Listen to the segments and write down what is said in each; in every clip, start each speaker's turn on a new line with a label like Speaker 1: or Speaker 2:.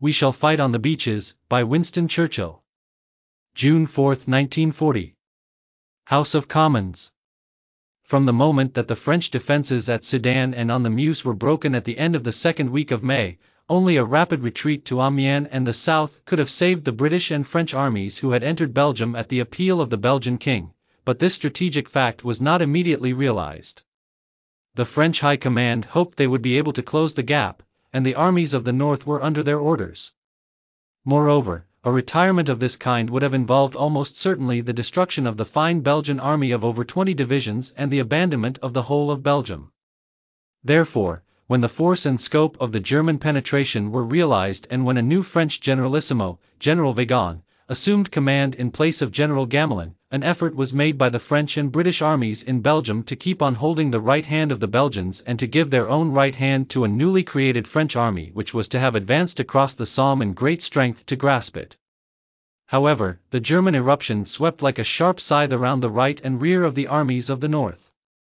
Speaker 1: We Shall Fight on the Beaches, by Winston Churchill. June 4, 1940. House of Commons. From the moment that the French defences at Sedan and on the Meuse were broken at the end of the second week of May, only a rapid retreat to Amiens and the south could have saved the British and French armies who had entered Belgium at the appeal of the Belgian king, but this strategic fact was not immediately realized. The French High Command hoped they would be able to close the gap, and the armies of the north were under their orders. Moreover, a retirement of this kind would have involved almost certainly the destruction of the fine Belgian army of over 20 divisions and the abandonment of the whole of Belgium. Therefore, when the force and scope of the German penetration were realized and when a new French generalissimo, General Vagon, assumed command in place of General Gamelin, an effort was made by the French and British armies in Belgium to keep on holding the right hand of the Belgians and to give their own right hand to a newly created French army which was to have advanced across the Somme in great strength to grasp it. However, the German eruption swept like a sharp scythe around the right and rear of the armies of the north.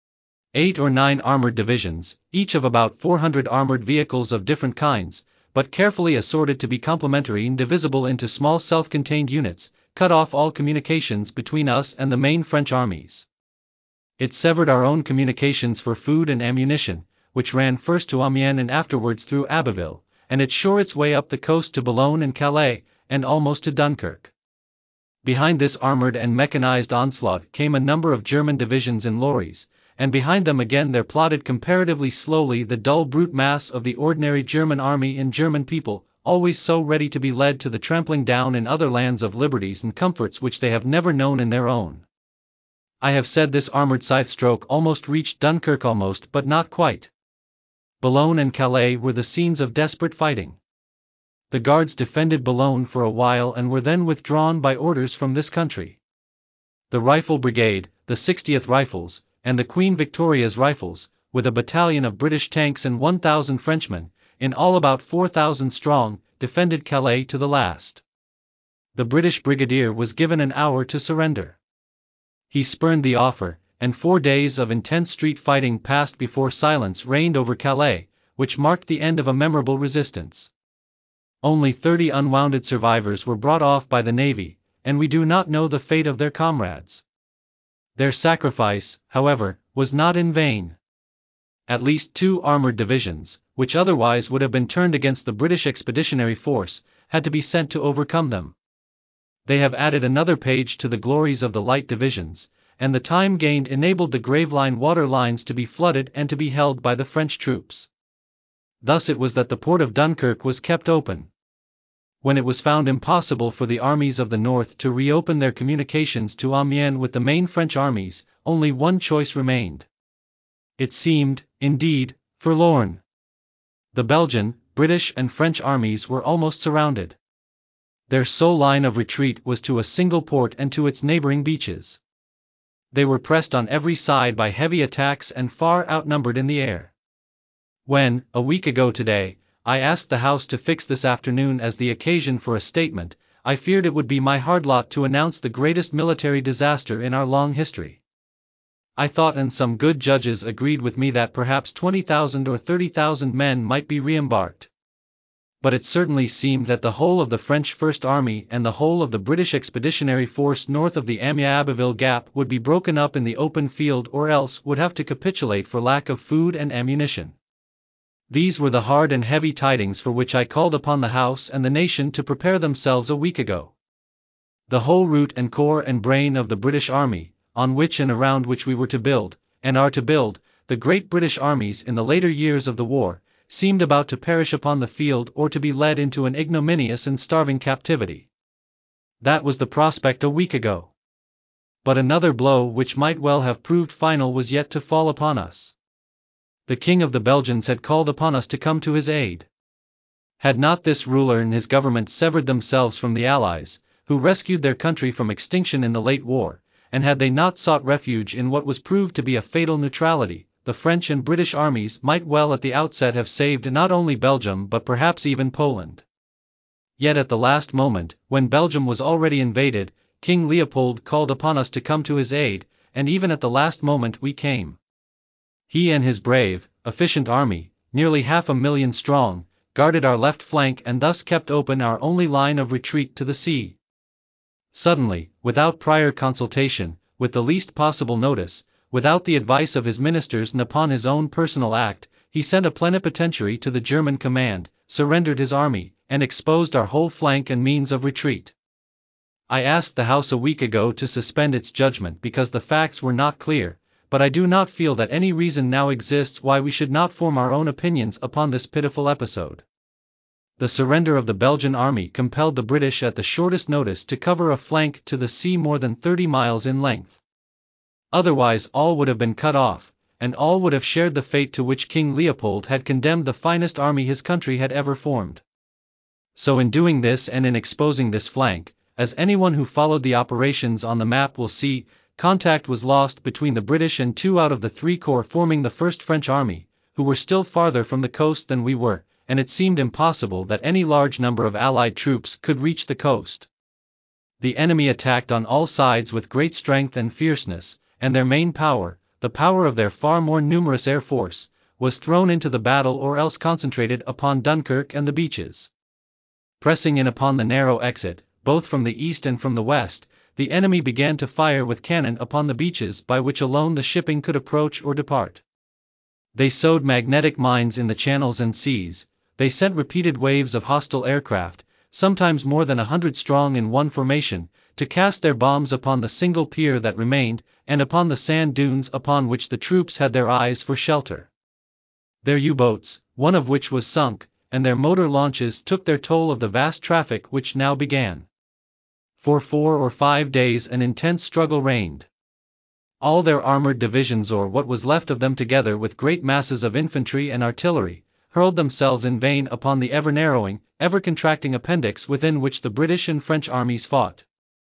Speaker 1: 8 or 9 armored divisions, each of about 400 armored vehicles of different kinds, but carefully assorted to be complementary and divisible into small self-contained units, cut off all communications between us and the main French armies. It severed our own communications for food and ammunition, which ran first to Amiens and afterwards through Abbeville, and it shore its way up the coast to Boulogne and Calais, and almost to Dunkirk. Behind this armored and mechanized onslaught came a number of German divisions in lorries, and behind them again there plodded comparatively slowly the dull brute mass of the ordinary German army and German people, always so ready to be led to the trampling down in other lands of liberties and comforts which they have never known in their own. I have said this armored scythe stroke almost reached Dunkirk almost but not quite. Boulogne and Calais were the scenes of desperate fighting. The Guards defended Boulogne for a while and were then withdrawn by orders from this country. The Rifle Brigade, the 60th Rifles, and the Queen Victoria's Rifles, with a battalion of British tanks and 1,000 Frenchmen, in all about 4,000 strong, defended Calais to the last. The British brigadier was given an hour to surrender. He spurned the offer, and 4 days of intense street fighting passed before silence reigned over Calais, which marked the end of a memorable resistance. Only 30 unwounded survivors were brought off by the Navy, and we do not know the fate of their comrades. Their sacrifice, however, was not in vain. At least 2 armored divisions, which otherwise would have been turned against the British Expeditionary Force, had to be sent to overcome them. They have added another page to the glories of the light divisions, and the time gained enabled the Gravelines water lines to be flooded and to be held by the French troops. Thus it was that the port of Dunkirk was kept open. When it was found impossible for the armies of the north to reopen their communications to Amiens with the main French armies, only one choice remained. It seemed, indeed, forlorn. The Belgian, British and French armies were almost surrounded. Their sole line of retreat was to a single port and to its neighboring beaches. They were pressed on every side by heavy attacks and far outnumbered in the air. When, a week ago today, I asked the House to fix this afternoon as the occasion for a statement, I feared it would be my hard lot to announce the greatest military disaster in our long history. I thought and some good judges agreed with me that perhaps 20,000 or 30,000 men might be re-embarked. But it certainly seemed that the whole of the French First Army and the whole of the British Expeditionary Force north of the Amiens-Abbeville Gap would be broken up in the open field or else would have to capitulate for lack of food and ammunition. These were the hard and heavy tidings for which I called upon the House and the nation to prepare themselves a week ago. The whole root and core and brain of the British Army, on which and around which we were to build, and are to build, the great British armies in the later years of the war, seemed about to perish upon the field or to be led into an ignominious and starving captivity. That was the prospect a week ago. But another blow which might well have proved final was yet to fall upon us. The King of the Belgians had called upon us to come to his aid. Had not this ruler and his government severed themselves from the Allies, who rescued their country from extinction in the late war, and had they not sought refuge in what was proved to be a fatal neutrality, the French and British armies might well at the outset have saved not only Belgium but perhaps even Poland. Yet at the last moment, when Belgium was already invaded, King Leopold called upon us to come to his aid, and even at the last moment we came. He and his brave, efficient army, nearly 500,000 strong, guarded our left flank and thus kept open our only line of retreat to the sea. Suddenly, without prior consultation, with the least possible notice, without the advice of his ministers and upon his own personal act, he sent a plenipotentiary to the German command, surrendered his army, and exposed our whole flank and means of retreat. I asked the House a week ago to suspend its judgment because the facts were not clear, but I do not feel that any reason now exists why we should not form our own opinions upon this pitiful episode. The surrender of the Belgian army compelled the British at the shortest notice to cover a flank to the sea more than 30 miles in length. Otherwise all would have been cut off, and all would have shared the fate to which King Leopold had condemned the finest army his country had ever formed. So in doing this and in exposing this flank, as anyone who followed the operations on the map will see, contact was lost between the British and 2 out of the 3 corps forming the First French Army, who were still farther from the coast than we were, and it seemed impossible that any large number of Allied troops could reach the coast. The enemy attacked on all sides with great strength and fierceness, and their main power, the power of their far more numerous air force, was thrown into the battle or else concentrated upon Dunkirk and the beaches. Pressing in upon the narrow exit, both from the east and from the west, the enemy began to fire with cannon upon the beaches by which alone the shipping could approach or depart. They sowed magnetic mines in the channels and seas. They sent repeated waves of hostile aircraft, sometimes more than 100 strong in one formation, to cast their bombs upon the single pier that remained, and upon the sand dunes upon which the troops had their eyes for shelter. Their U-boats, one of which was sunk, and their motor launches took their toll of the vast traffic which now began. For 4 or 5 days an intense struggle reigned. All their armored divisions, or what was left of them, together with great masses of infantry and artillery, hurled themselves in vain upon the ever-narrowing, ever-contracting appendix within which the British and French armies fought.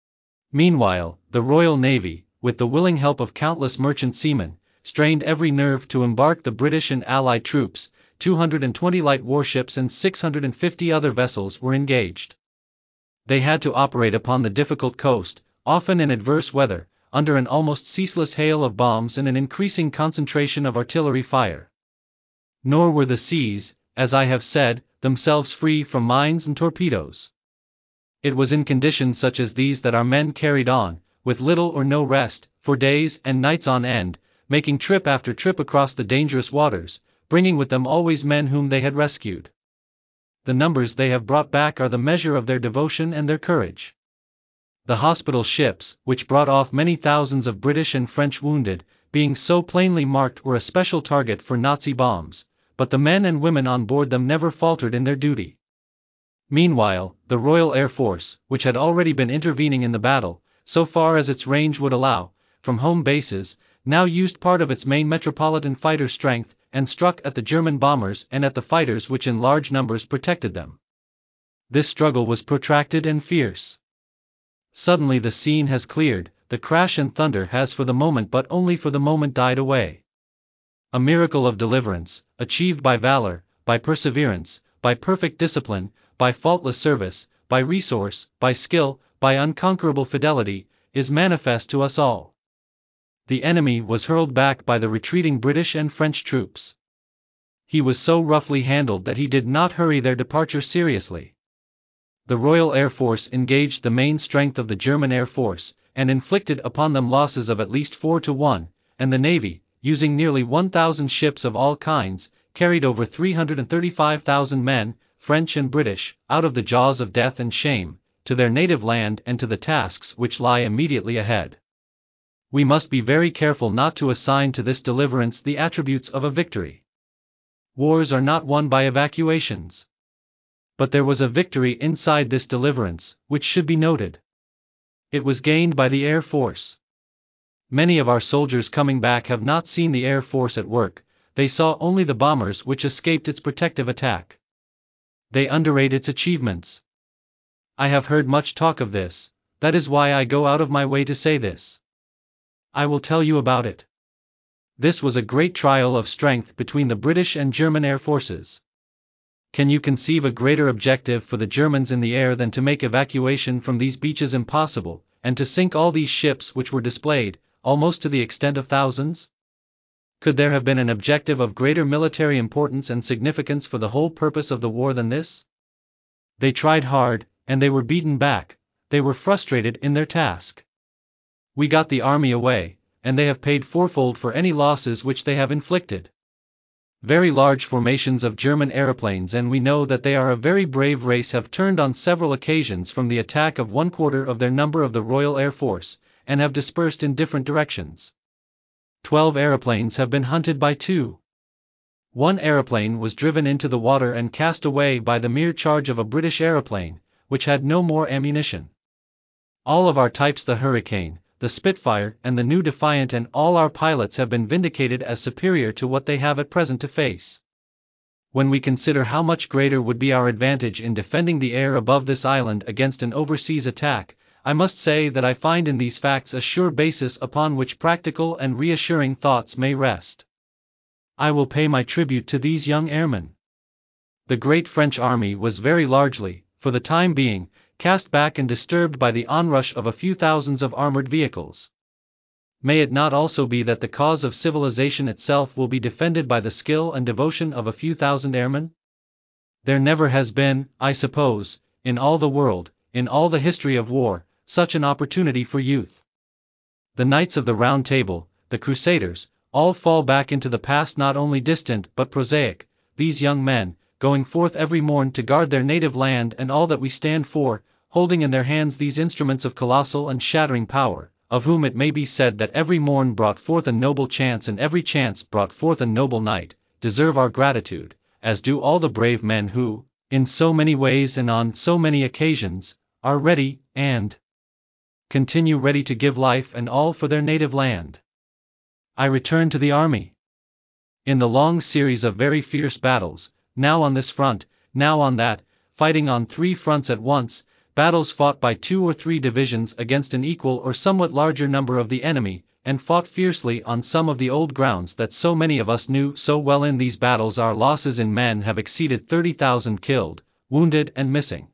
Speaker 1: Meanwhile, the Royal Navy, with the willing help of countless merchant seamen, strained every nerve to embark the British and Allied troops. 220 light warships and 650 other vessels were engaged. They had to operate upon the difficult coast, often in adverse weather, under an almost ceaseless hail of bombs and an increasing concentration of artillery fire. Nor were the seas, as I have said, themselves free from mines and torpedoes. It was in conditions such as these that our men carried on, with little or no rest, for days and nights on end, making trip after trip across the dangerous waters, bringing with them always men whom they had rescued. The numbers they have brought back are the measure of their devotion and their courage. The hospital ships, which brought off many thousands of British and French wounded, being so plainly marked, were a special target for Nazi bombs, but the men and women on board them never faltered in their duty. Meanwhile, the Royal Air Force, which had already been intervening in the battle, so far as its range would allow, from home bases, now used part of its main metropolitan fighter strength, and struck at the German bombers and at the fighters which in large numbers protected them. This struggle was protracted and fierce. Suddenly the scene has cleared, the crash and thunder has for the moment, but only for the moment, died away. A miracle of deliverance, achieved by valor, by perseverance, by perfect discipline, by faultless service, by resource, by skill, by unconquerable fidelity, is manifest to us all. The enemy was hurled back by the retreating British and French troops. He was so roughly handled that he did not hurry their departure seriously. The Royal Air Force engaged the main strength of the German Air Force, and inflicted upon them losses of at least 4-1, and the Navy, using nearly 1,000 ships of all kinds, carried over 335,000 men, French and British, out of the jaws of death and shame, to their native land and to the tasks which lie immediately ahead. We must be very careful not to assign to this deliverance the attributes of a victory. Wars are not won by evacuations. But there was a victory inside this deliverance, which should be noted. It was gained by the Air Force. Many of our soldiers coming back have not seen the Air Force at work, they saw only the bombers which escaped its protective attack. They underrate its achievements. I have heard much talk of this, that is why I go out of my way to say this. I will tell you about it. This was a great trial of strength between the British and German air forces. Can you conceive a greater objective for the Germans in the air than to make evacuation from these beaches impossible, and to sink all these ships which were displayed, almost to the extent of thousands? Could there have been an objective of greater military importance and significance for the whole purpose of the war than this? They tried hard, and they were beaten back. They were frustrated in their task. We got the army away, and they have paid fourfold for any losses which they have inflicted. Very large formations of German aeroplanes, and we know that they are a very brave race, have turned on several occasions from the attack of 1/4 of their number of the Royal Air Force, and have dispersed in different directions. 12 aeroplanes have been hunted by 2. One aeroplane was driven into the water and cast away by the mere charge of a British aeroplane, which had no more ammunition. All of our types, the Hurricane, the Spitfire, and the new Defiant, and all our pilots have been vindicated as superior to what they have at present to face. When we consider how much greater would be our advantage in defending the air above this island against an overseas attack, I must say that I find in these facts a sure basis upon which practical and reassuring thoughts may rest. I will pay my tribute to these young airmen. The great French army was very largely, for the time being, cast back and disturbed by the onrush of a few thousands of armored vehicles. May it not also be that the cause of civilization itself will be defended by the skill and devotion of a few thousand airmen? There never has been, I suppose, in all the world, in all the history of war, such an opportunity for youth. The Knights of the Round Table, the Crusaders, all fall back into the past, not only distant but prosaic. These young men, going forth every morn to guard their native land and all that we stand for, holding in their hands these instruments of colossal and shattering power, of whom it may be said that every morn brought forth a noble chance and every chance brought forth a noble knight, deserve our gratitude, as do all the brave men who, in so many ways and on so many occasions, are ready, and continue ready to give life and all for their native land. I return to the army. In the long series of very fierce battles, now on this front, now on that, fighting on 3 fronts at once, battles fought by 2 or 3 divisions against an equal or somewhat larger number of the enemy, and fought fiercely on some of the old grounds that so many of us knew so well. In these battles our losses in men have exceeded 30,000 killed, wounded and missing.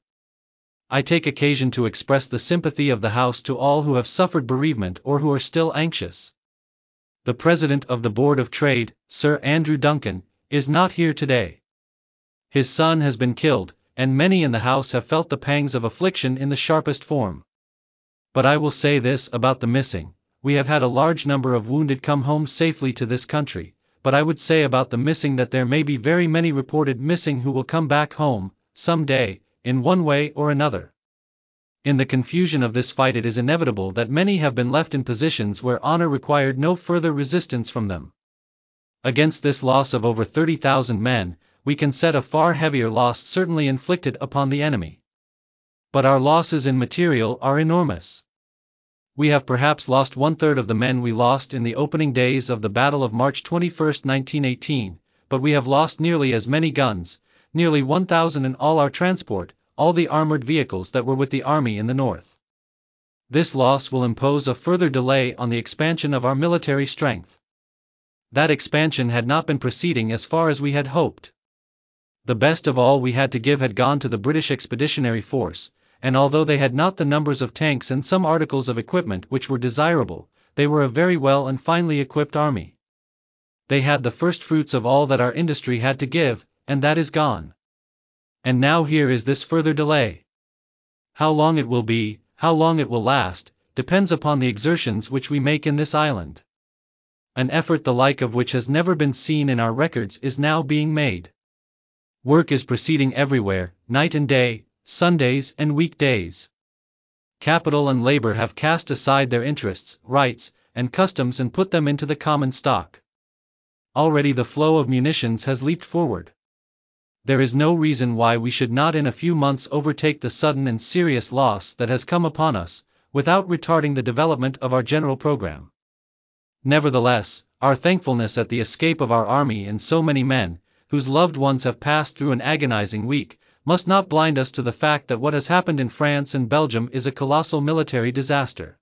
Speaker 1: I take occasion to express the sympathy of the House to all who have suffered bereavement or who are still anxious. The President of the Board of Trade, Sir Andrew Duncan, is not here today. His son has been killed, and many in the House have felt the pangs of affliction in the sharpest form. But I will say this about the missing: we have had a large number of wounded come home safely to this country, but I would say about the missing that there may be very many reported missing who will come back home, some day, in one way or another. In the confusion of this fight it is inevitable that many have been left in positions where honor required no further resistance from them. Against this loss of over 30,000 men, we can set a far heavier loss certainly inflicted upon the enemy. But our losses in material are enormous. We have perhaps lost 1/3 of the men we lost in the opening days of the Battle of March 21, 1918, but we have lost nearly as many guns, nearly 1,000 in all our transport, all the armored vehicles that were with the army in the north. This loss will impose a further delay on the expansion of our military strength. That expansion had not been proceeding as far as we had hoped. The best of all we had to give had gone to the British Expeditionary Force, and although they had not the numbers of tanks and some articles of equipment which were desirable, they were a very well and finely equipped army. They had the first fruits of all that our industry had to give, and that is gone. And now here is this further delay. How long it will be, how long it will last, depends upon the exertions which we make in this island. An effort the like of which has never been seen in our records is now being made. Work is proceeding everywhere, night and day, Sundays and weekdays. Capital and labor have cast aside their interests, rights, and customs and put them into the common stock. Already the flow of munitions has leaped forward. There is no reason why we should not in a few months overtake the sudden and serious loss that has come upon us, without retarding the development of our general program. Nevertheless, our thankfulness at the escape of our army and so many men, whose loved ones have passed through an agonizing week, must not blind us to the fact that what has happened in France and Belgium is a colossal military disaster.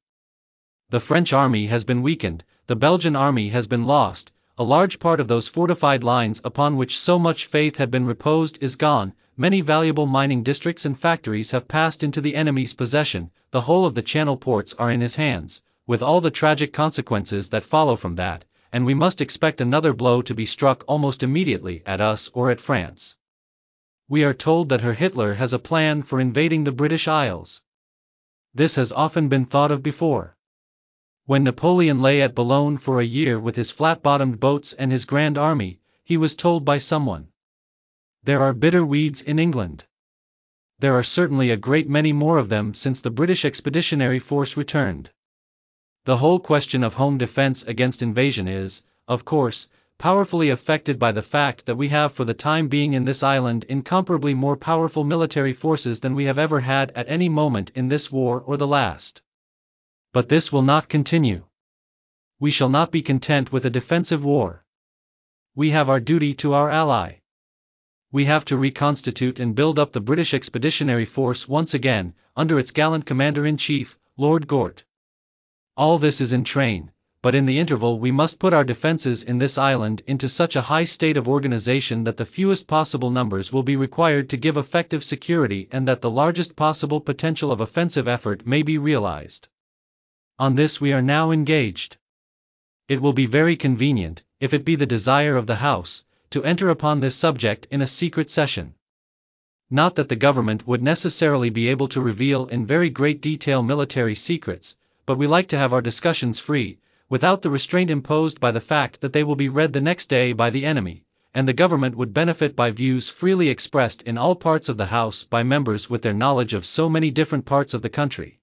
Speaker 1: The French army has been weakened, the Belgian army has been lost, a large part of those fortified lines upon which so much faith had been reposed is gone, many valuable mining districts and factories have passed into the enemy's possession, the whole of the Channel ports are in his hands, with all the tragic consequences that follow from that, and we must expect another blow to be struck almost immediately at us or at France. We are told that Herr Hitler has a plan for invading the British Isles. This has often been thought of before. When Napoleon lay at Boulogne for a year with his flat-bottomed boats and his grand army, he was told by someone, "There are bitter weeds in England." There are certainly a great many more of them since the British Expeditionary Force returned. The whole question of home defense against invasion is, of course, powerfully affected by the fact that we have for the time being in this island incomparably more powerful military forces than we have ever had at any moment in this war or the last. But this will not continue. We shall not be content with a defensive war. We have our duty to our ally. We have to reconstitute and build up the British Expeditionary Force once again, under its gallant Commander-in-Chief, Lord Gort. All this is in train, but in the interval we must put our defenses in this island into such a high state of organization that the fewest possible numbers will be required to give effective security and that the largest possible potential of offensive effort may be realized. On this we are now engaged. It will be very convenient, if it be the desire of the House, to enter upon this subject in a secret session. Not that the government would necessarily be able to reveal in very great detail military secrets, but we like to have our discussions free, without the restraint imposed by the fact that they will be read the next day by the enemy, and the government would benefit by views freely expressed in all parts of the House by members with their knowledge of so many different parts of the country.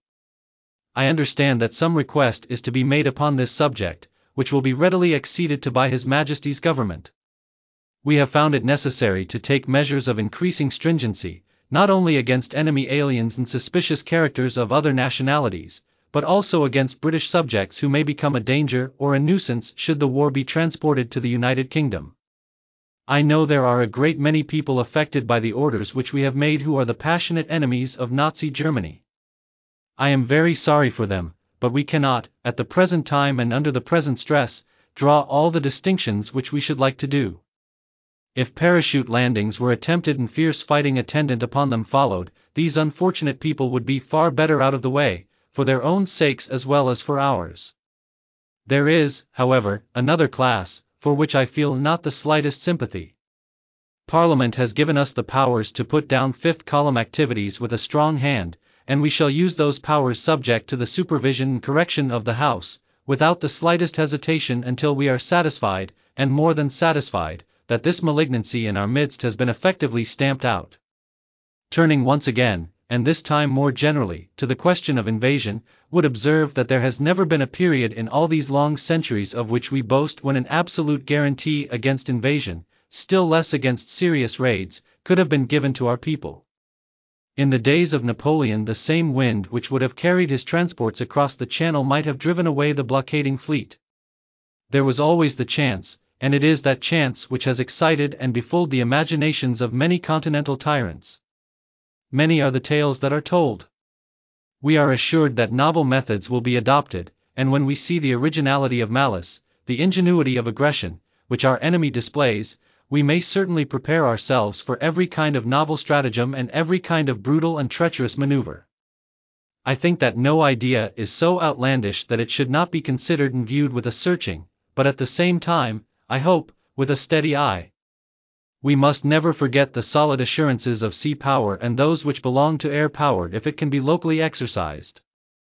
Speaker 1: I understand that some request is to be made upon this subject, which will be readily acceded to by His Majesty's government. We have found it necessary to take measures of increasing stringency, not only against enemy aliens and suspicious characters of other nationalities, but also against British subjects who may become a danger or a nuisance should the war be transported to the United Kingdom. I know there are a great many people affected by the orders which we have made who are the passionate enemies of Nazi Germany. I am very sorry for them, but we cannot, at the present time and under the present stress, draw all the distinctions which we should like to do. If parachute landings were attempted and fierce fighting attendant upon them followed, these unfortunate people would be far better out of the way, for their own sakes as well as for ours. There is, however, another class, for which I feel not the slightest sympathy. Parliament has given us the powers to put down fifth column activities with a strong hand, and we shall use those powers subject to the supervision and correction of the House, without the slightest hesitation until we are satisfied, and more than satisfied, that this malignancy in our midst has been effectively stamped out. Turning once again, and this time more generally, to the question of invasion, would observe that there has never been a period in all these long centuries of which we boast when an absolute guarantee against invasion, still less against serious raids, could have been given to our people. In the days of Napoleon the same wind which would have carried his transports across the Channel might have driven away the blockading fleet. There was always the chance, and it is that chance which has excited and befooled the imaginations of many continental tyrants. Many are the tales that are told. We are assured that novel methods will be adopted, and when we see the originality of malice, the ingenuity of aggression, which our enemy displays, we may certainly prepare ourselves for every kind of novel stratagem and every kind of brutal and treacherous maneuver. I think that no idea is so outlandish that it should not be considered and viewed with a searching, but at the same time, I hope, with a steady eye. We must never forget the solid assurances of sea power and those which belong to air power if it can be locally exercised.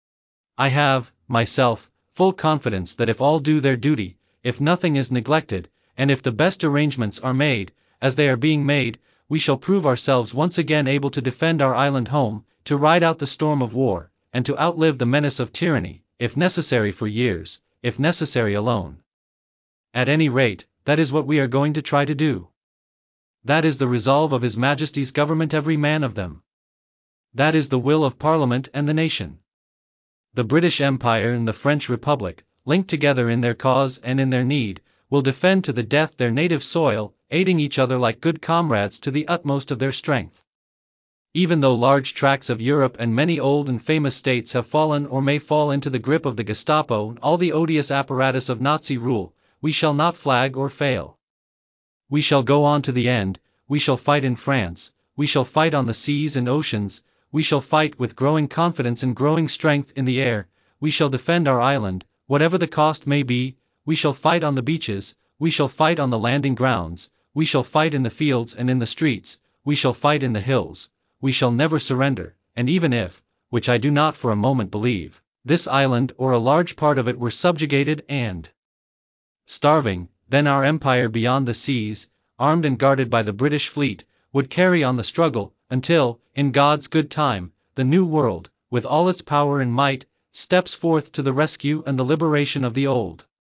Speaker 1: I have, myself, full confidence that if all do their duty, if nothing is neglected, and if the best arrangements are made, as they are being made, we shall prove ourselves once again able to defend our island home, to ride out the storm of war, and to outlive the menace of tyranny, if necessary for years, if necessary alone. At any rate, that is what we are going to try to do. That is the resolve of His Majesty's government, every man of them. That is the will of Parliament and the nation. The British Empire and the French Republic, linked together in their cause and in their need, will defend to the death their native soil, aiding each other like good comrades to the utmost of their strength. Even though large tracts of Europe and many old and famous states have fallen or may fall into the grip of the Gestapo and all the odious apparatus of Nazi rule, we shall not flag or fail. We shall go on to the end, we shall fight in France, we shall fight on the seas and oceans, we shall fight with growing confidence and growing strength in the air, we shall defend our island, whatever the cost may be, we shall fight on the beaches, we shall fight on the landing grounds, we shall fight in the fields and in the streets, we shall fight in the hills, we shall never surrender, and even if, which I do not for a moment believe, this island or a large part of it were subjugated and starving, then our empire beyond the seas, armed and guarded by the British fleet, would carry on the struggle, until, in God's good time, the New World, with all its power and might, steps forth to the rescue and the liberation of the Old.